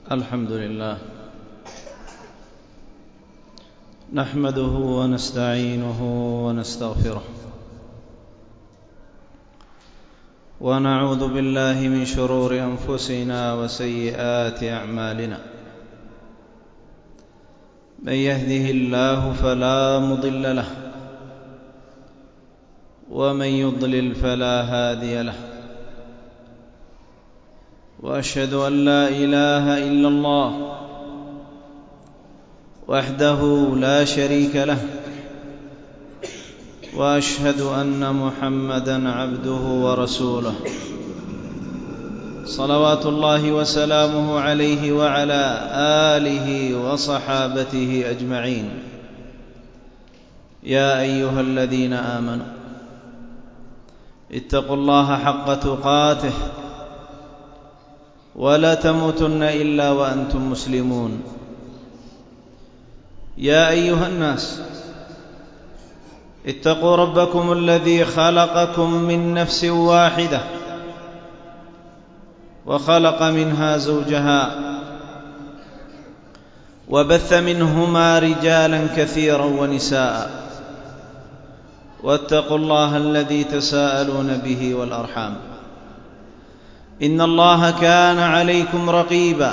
الحمد لله نحمده ونستعينه ونستغفره ونعوذ بالله من شرور أنفسنا وسيئات أعمالنا من يهده الله فلا مضل له ومن يضلل فلا هادي له وأشهد أن لا إله إلا الله وحده لا شريك له وأشهد أن محمدًا عبده ورسوله صلوات الله وسلامه عليه وعلى آله وصحابته أجمعين. يا أيها الذين آمنوا اتقوا الله حق تقاته ولا تموتن إلا وأنتم مسلمون. يا أيها الناس اتقوا ربكم الذي خلقكم من نفس واحدة وخلق منها زوجها وبث منهما رجالا كثيرا ونساء واتقوا الله الذي تساءلون به والأرحام إن الله كان عليكم رقيبا.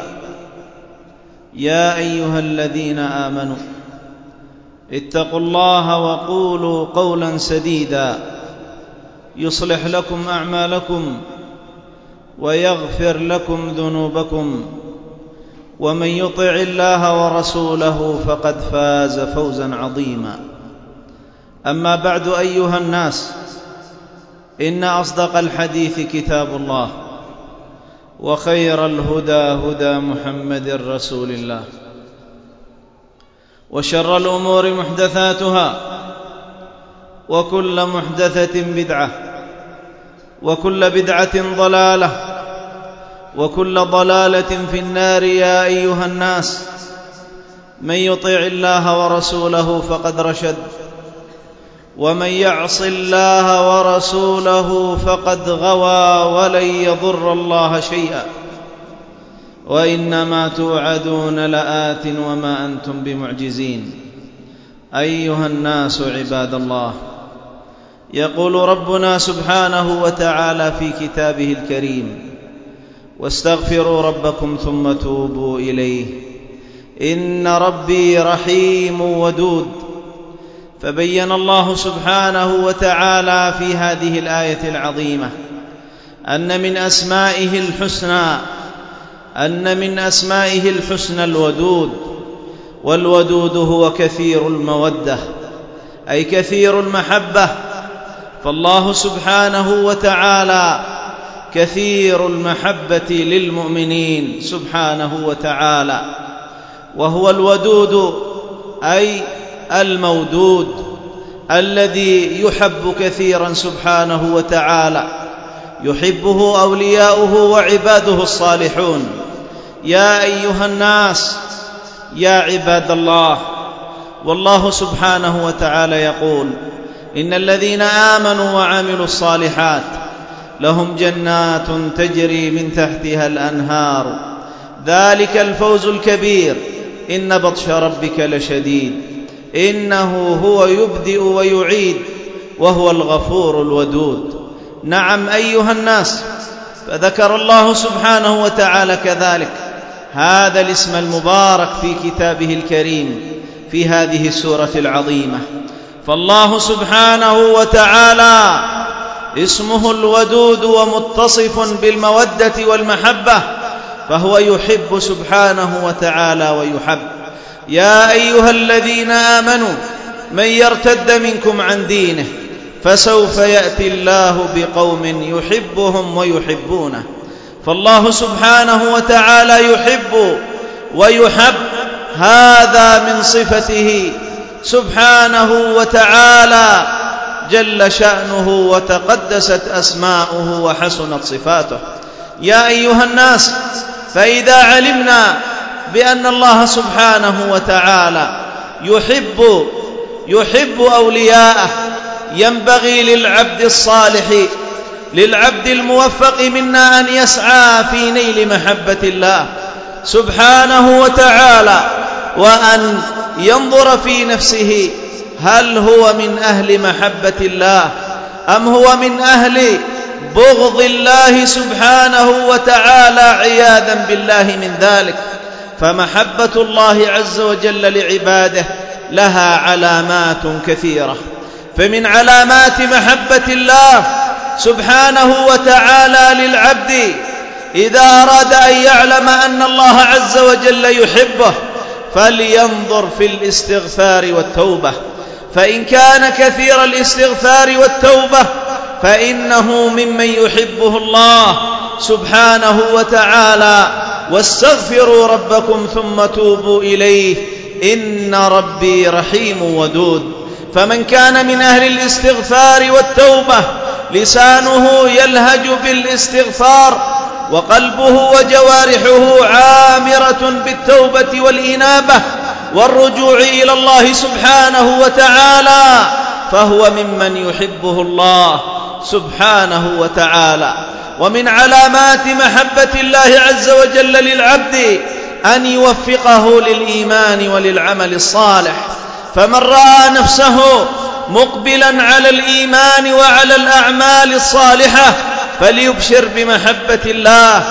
يا أيها الذين آمنوا اتقوا الله وقولوا قولا سديدا يصلح لكم أعمالكم ويغفر لكم ذنوبكم ومن يطع الله ورسوله فقد فاز فوزا عظيما. أما بعد أيها الناس، إن أصدق الحديث كتاب الله وخير الهدى هدى محمد رسول الله وشر الأمور محدثاتها وكل محدثة بدعة وكل بدعة ضلالة وكل ضلالة في النار. يا أيها الناس، من يطع الله ورسوله فقد رشد ومن يعص الله ورسوله فقد غوى ولن يضر الله شيئا وإنما توعدون لآت وما أنتم بمعجزين. أيها الناس عباد الله، يقول ربنا سبحانه وتعالى في كتابه الكريم: واستغفروا ربكم ثم توبوا إليه إن ربي رحيم ودود. فبين الله سبحانه وتعالى في هذه الآية العظيمة أن من أسمائه الحسنى الودود، والودود هو كثير المودة أي كثير المحبة. فالله سبحانه وتعالى كثير المحبة للمؤمنين سبحانه وتعالى، وهو الودود أي المودود الذي يحب كثيرا سبحانه وتعالى، يحبه أولياؤه وعباده الصالحون. يا أيها الناس، يا عباد الله، والله سبحانه وتعالى يقول: إن الذين آمنوا وعملوا الصالحات لهم جنات تجري من تحتها الأنهار ذلك الفوز الكبير إن بطش ربك لشديد إنه هو يبدئ ويعيد وهو الغفور الودود. نعم أيها الناس، فذكر الله سبحانه وتعالى كذلك هذا الاسم المبارك في كتابه الكريم في هذه السورة العظيمة. فالله سبحانه وتعالى اسمه الودود ومتصف بالمودة والمحبة، فهو يحب سبحانه وتعالى ويحب. يا أيها الذين آمنوا من يرتد منكم عن دينه فسوف يأتي الله بقوم يحبهم ويحبونه. فالله سبحانه وتعالى يحب ويحب، هذا من صفته سبحانه وتعالى جل شأنه وتقدست أسماؤه وحسنت صفاته. يا أيها الناس، فإذا علمنا بأن الله سبحانه وتعالى يحب أولياءه، ينبغي للعبد الصالح للعبد الموفق منا أن يسعى في نيل محبة الله سبحانه وتعالى، وأن ينظر في نفسه هل هو من أهل محبة الله أم هو من أهل بغض الله سبحانه وتعالى، عياذا بالله من ذلك. فمحبة الله عز وجل لعباده لها علامات كثيرة، فمن علامات محبة الله سبحانه وتعالى للعبد إذا أراد أن يعلم أن الله عز وجل يحبه فلينظر في الاستغفار والتوبة، فإن كان كثير الاستغفار والتوبة فإنه ممن يحبه الله سبحانه وتعالى. واستغفروا ربكم ثم توبوا إليه إن ربي رحيم ودود. فمن كان من أهل الاستغفار والتوبة لسانه يلهج بالاستغفار وقلبه وجوارحه عامرة بالتوبة والإنابة والرجوع إلى الله سبحانه وتعالى، فهو ممن يحبه الله سبحانه وتعالى. ومن علامات محبة الله عز وجل للعبد أن يوفقه للإيمان وللعمل الصالح. فمن رأى نفسه مقبلا على الإيمان وعلى الأعمال الصالحة فليبشر بمحبة الله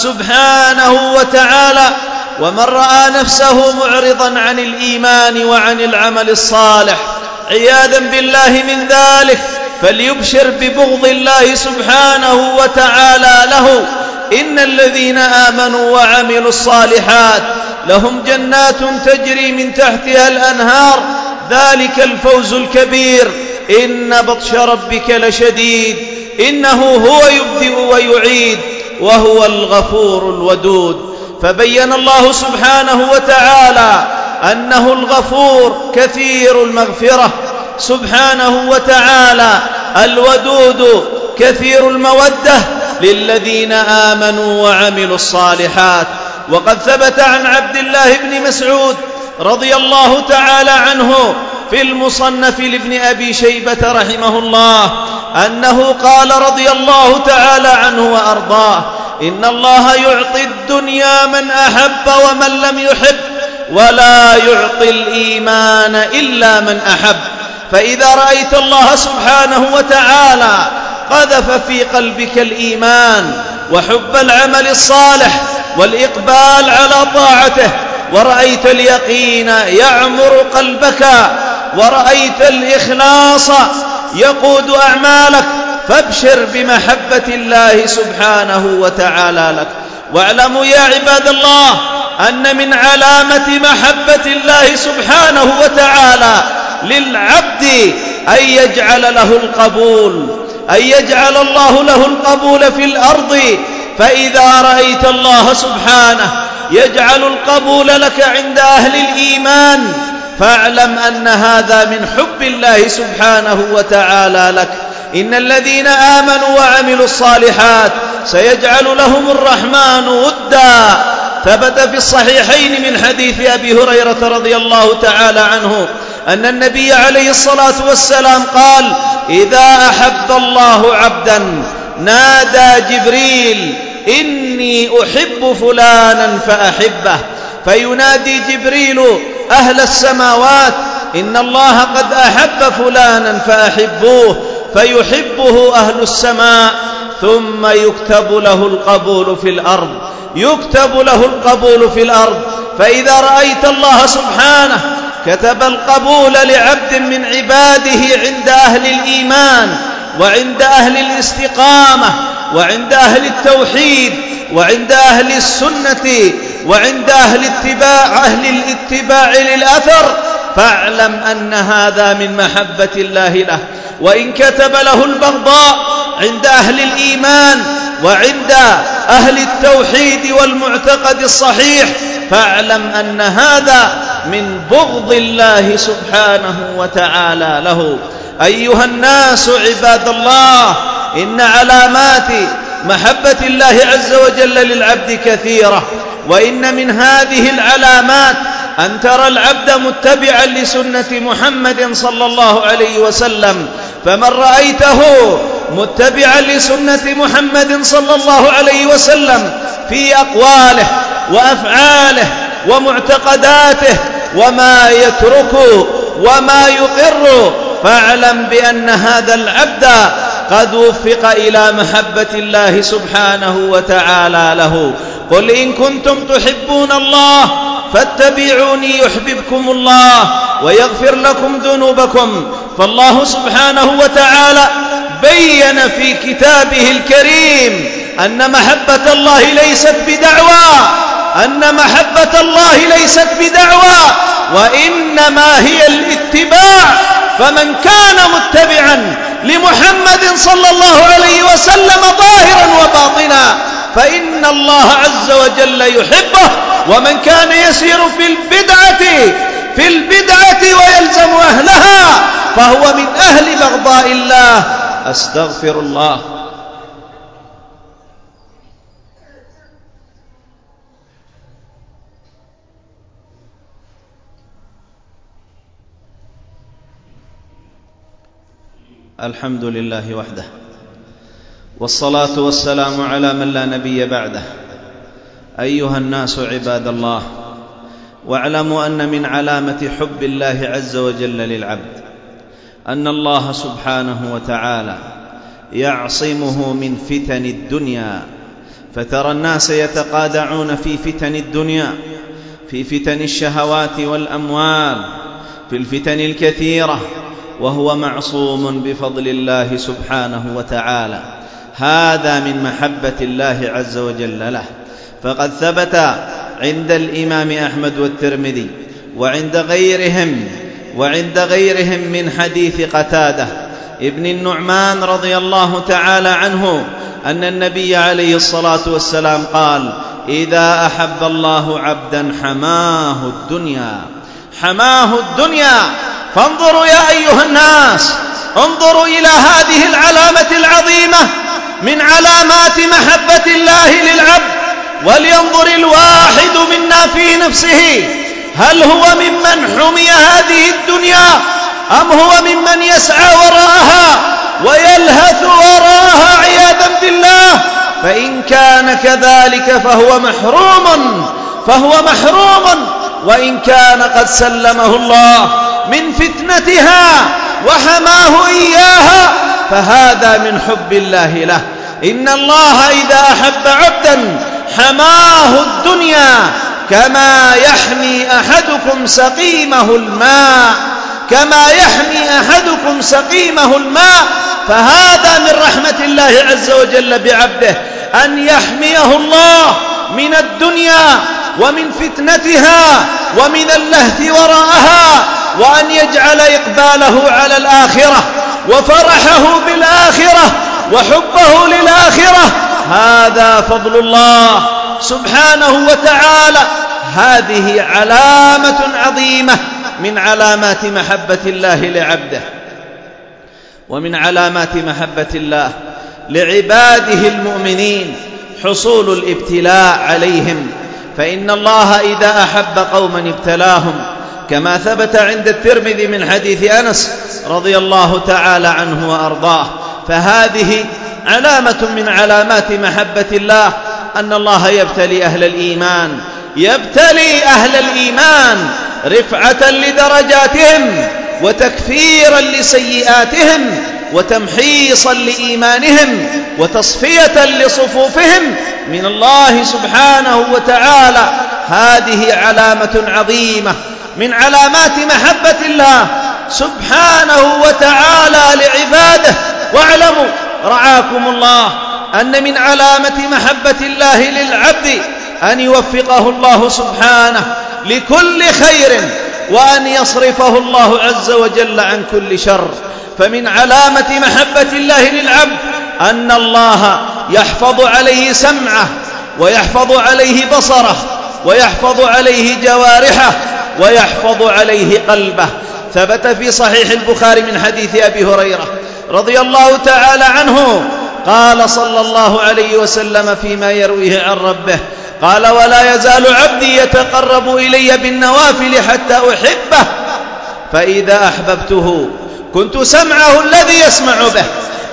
سبحانه وتعالى، ومن رأى نفسه معرضا عن الإيمان وعن العمل الصالح عياذا بالله من ذلك فليبشر ببغض الله سبحانه وتعالى له. إن الذين آمنوا وعملوا الصالحات لهم جنات تجري من تحتها الأنهار ذلك الفوز الكبير. إن بطش ربك لشديد إنه هو يبدئ ويعيد وهو الغفور الودود. فبين الله سبحانه وتعالى أنه الغفور كثير المغفرة سبحانه وتعالى، الودود كثير المودة للذين آمنوا وعملوا الصالحات. وقد ثبت عن عبد الله بن مسعود رضي الله تعالى عنه في المصنف لابن أبي شيبة رحمه الله أنه قال رضي الله تعالى عنه وأرضاه: إن الله يعطي الدنيا من أحب ومن لم يحب، ولا يعطي الإيمان إلا من أحب. فإذا رأيت الله سبحانه وتعالى قذف في قلبك الإيمان وحب العمل الصالح والإقبال على طاعته، ورأيت اليقين يعمر قلبك، ورأيت الإخلاص يقود أعمالك، فابشر بمحبة الله سبحانه وتعالى لك. واعلموا يا عباد الله أن من علامة محبة الله سبحانه وتعالى للعبد أن يجعل له القبول، أن يجعل الله له القبول في الأرض. فإذا رأيت الله سبحانه يجعل القبول لك عند أهل الإيمان فاعلم أن هذا من حب الله سبحانه وتعالى لك. إن الذين آمنوا وعملوا الصالحات سيجعل لهم الرحمن ودا. ثبت في الصحيحين من حديث أبي هريرة رضي الله تعالى عنه أن النبي عليه الصلاة والسلام قال: إذا أحب الله عبدا نادى جبريل: إني أحب فلانا فأحبه. فينادي جبريل أهل السماوات: إن الله قد أحب فلانا فأحبوه، فيحبه أهل السماء، ثم يكتب له القبول في الأرض، يكتب له القبول في الأرض. فإذا رأيت الله سبحانه كتب القبول لعبد من عباده عند أهل الإيمان وعند أهل الاستقامة وعند أهل التوحيد وعند أهل السنة وعند أهل الاتباع للأثر، فاعلم أن هذا من محبة الله له. وإن كتب له البغضاء عند أهل الإيمان وعند أهل التوحيد والمعتقد الصحيح، فاعلم أن هذا من بغض الله سبحانه وتعالى له. أيها الناس عباد الله، إن علامات محبة الله عز وجل للعبد كثيرة، وإن من هذه العلامات أن ترى العبد متبعا لسنة محمد صلى الله عليه وسلم. فمن رأيته متبعا لسنة محمد صلى الله عليه وسلم في أقواله وأفعاله ومعتقداته وما يترك وما يقر، فاعلم بأن هذا العبد قد وفق إلى محبة الله سبحانه وتعالى له. قل إن كنتم تحبون الله فاتبعوني يحببكم الله ويغفر لكم ذنوبكم. فالله سبحانه وتعالى بين في كتابه الكريم أن محبة الله ليست بدعوى، وإنما هي الاتباع. فمن كان متبعا لمحمد صلى الله عليه وسلم ظاهرا وباطنا فإن الله عز وجل يحبه. ومن كان يسير في البدعة ويلزم أهلها فهو من أهل بغضاء الله. أستغفر الله. الحمد لله وحده، والصلاة والسلام على من لا نبي بعده. أيها الناس عباد الله، واعلموا أن من علامة حب الله عز وجل للعبد أن الله سبحانه وتعالى يعصمه من فتن الدنيا. فترى الناس يتقادعون في فتن الدنيا، في فتن الشهوات والأموال، في الفتن الكثيرة، وهو معصوم بفضل الله سبحانه وتعالى. هذا من محبة الله عز وجل له. فقد ثبت عند الإمام أحمد والترمذي وعند غيرهم من حديث قتادة ابن النعمان رضي الله تعالى عنه أن النبي عليه الصلاة والسلام قال: إذا أحب الله عبدا حماه الدنيا. فانظروا يا أيها الناس، انظروا إلى هذه العلامة العظيمة من علامات محبة الله للعبد، ولينظر الواحد منا في نفسه، هل هو ممن حمي هذه الدنيا أم هو ممن يسعى وراءها ويلهث وراءها عياذا بالله؟ فإن كان كذلك فهو محروم، وإن كان قد سلمه الله من فتنتها وحماه إياها فهذا من حب الله له. إن الله إذا أحب عبدا حماه الدنيا كما يحمي أحدكم سقيمه الماء. فهذا من رحمة الله عز وجل بعبده أن يحميه الله من الدنيا ومن فتنتها ومن اللهث وراءها، وأن يجعل إقباله على الآخرة وفرحه بالآخرة وحبه للآخرة. هذا فضل الله سبحانه وتعالى. هذه علامة عظيمة من علامات محبة الله لعبده. ومن علامات محبة الله لعباده المؤمنين حصول الابتلاء عليهم، فإن الله إذا أحب قوما ابتلاهم، كما ثبت عند الترمذي من حديث أنس رضي الله تعالى عنه وأرضاه. فهذه علامة من علامات محبة الله أن الله يبتلي أهل الإيمان رفعة لدرجاتهم وتكفيرا لسيئاتهم وتمحيصا لإيمانهم وتصفية لصفوفهم من الله سبحانه وتعالى. هذه علامة عظيمة من علامات محبة الله سبحانه وتعالى لعباده. واعلموا رعاكم الله أن من علامة محبة الله للعبد أن يوفقه الله سبحانه لكل خير، وأن يصرفه الله عز وجل عن كل شر. فمن علامة محبة الله للعبد أن الله يحفظ عليه سمعه ويحفظ عليه بصره ويحفظ عليه جوارحه ويحفظ عليه قلبه. ثبت في صحيح البخاري من حديث أبي هريرة رضي الله تعالى عنه قال صلى الله عليه وسلم فيما يرويه عن ربه قال: ولا يزال عبدي يتقرب إلي بالنوافل حتى أحبه، فإذا أحببته كنت سمعه الذي يسمع به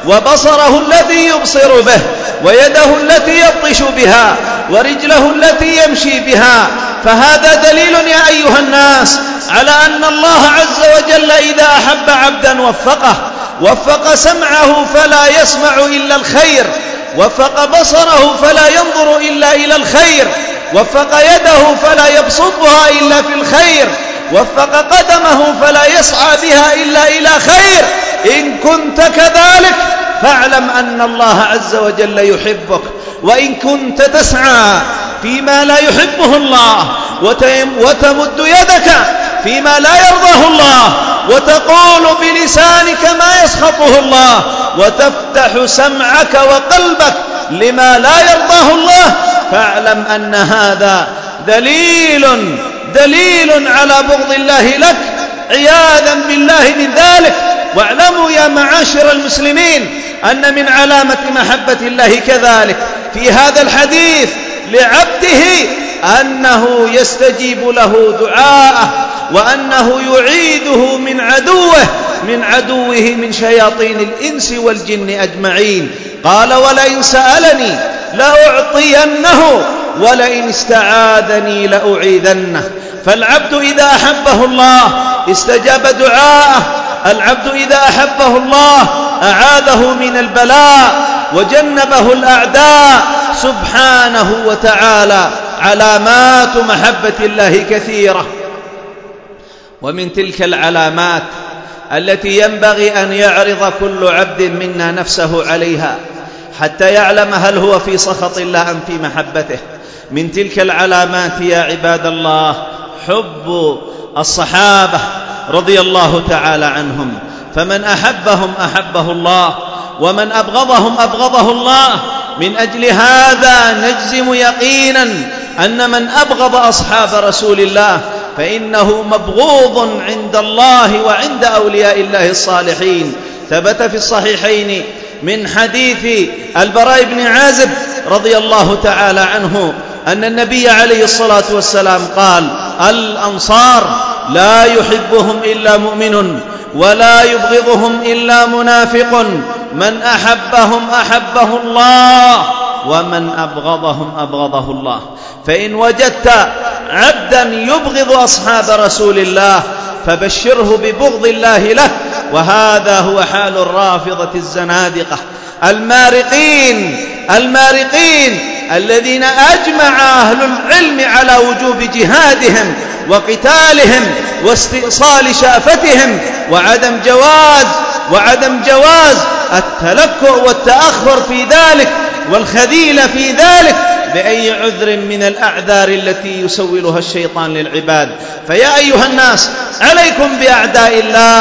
وبصره الذي يبصر به، ويده التي يبطش بها، ورجله التي يمشي بها. فهذا دليل يا أيها الناس على أن الله عز وجل إذا أحب عبدا وفق سمعه فلا يسمع إلا الخير، وفق بصره فلا ينظر إلا إلى الخير، وفق يده فلا يبسطها إلا في الخير، وفق قدمه فلا يسعى بها إلا إلى خير. إن كنت كذلك فاعلم أن الله عز وجل يحبك. وإن كنت تسعى فيما لا يحبه الله، وتمد يدك فيما لا يرضاه الله، وتقول بلسانك ما يسخطه الله، وتفتح سمعك وقلبك لما لا يرضاه الله، فاعلم أن هذا دليل على بغض الله لك، عياذا بالله من ذلك. واعلموا يا معاشر المسلمين أن من علامة محبة الله كذلك في هذا الحديث لعبده أنه يستجيب له دعاءه، وأنه يعيده من عدوه من شياطين الإنس والجن أجمعين. قال: ولئن سألني لأعطينه ولئن استعاذني لأعيذنه. فالعبد إذا أحبه الله استجاب دعاءه، العبد إذا أحبه الله أعاذه من البلاء وجنبه الأعداء سبحانه وتعالى. علامات محبة الله كثيرة، ومن تلك العلامات التي ينبغي أن يعرض كل عبد منا نفسه عليها حتى يعلم هل هو في سخط الله أم في محبته. من تلك العلامات يا عباد الله حب الصحابة رضي الله تعالى عنهم، فمن أحبهم أحبه الله، ومن أبغضهم أبغضه الله. من أجل هذا نجزم يقينا أن من أبغض أصحاب رسول الله فإنه مبغوض عند الله وعند أولياء الله الصالحين. ثبت في الصحيحين من حديث البراء بن عازب رضي الله تعالى عنه أن النبي عليه الصلاة والسلام قال: الأنصار لا يحبهم إلا مؤمن ولا يبغضهم إلا منافق، من أحبهم أحبه الله ومن أبغضهم أبغضه الله. فإن وجدت عبدا يبغض أصحاب رسول الله فبشره ببغض الله له، وهذا هو حال الرافضة الزنادقة المارقين الذين أجمع أهل العلم على وجوب جهادهم وقتالهم واستئصال شافتهم، وعدم جواز التلكؤ والتأخر في ذلك والخذيل في ذلك بأي عذر من الأعذار التي يسولها الشيطان للعباد. فيا أيها الناس عليكم بأعداء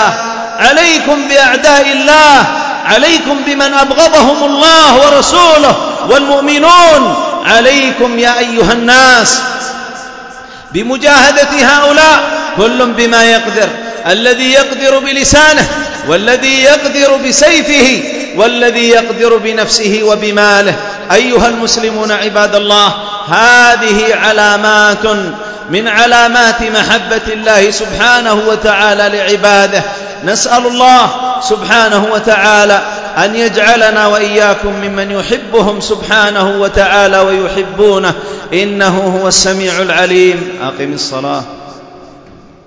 الله، عليكم بمن أبغضهم الله ورسوله والمؤمنون. عليكم يا أيها الناس بمجاهدة هؤلاء كل بما يقدر، الذي يقدر بلسانه، والذي يقدر بسيفه، والذي يقدر بنفسه وبماله. أيها المسلمون عباد الله، هذه علامات من علامات محبة الله سبحانه وتعالى لعباده. نسأل الله سبحانه وتعالى أن يجعلنا وإياكم ممن يحبهم سبحانه وتعالى ويحبونه، إنه هو السميع العليم. أقم الصلاة.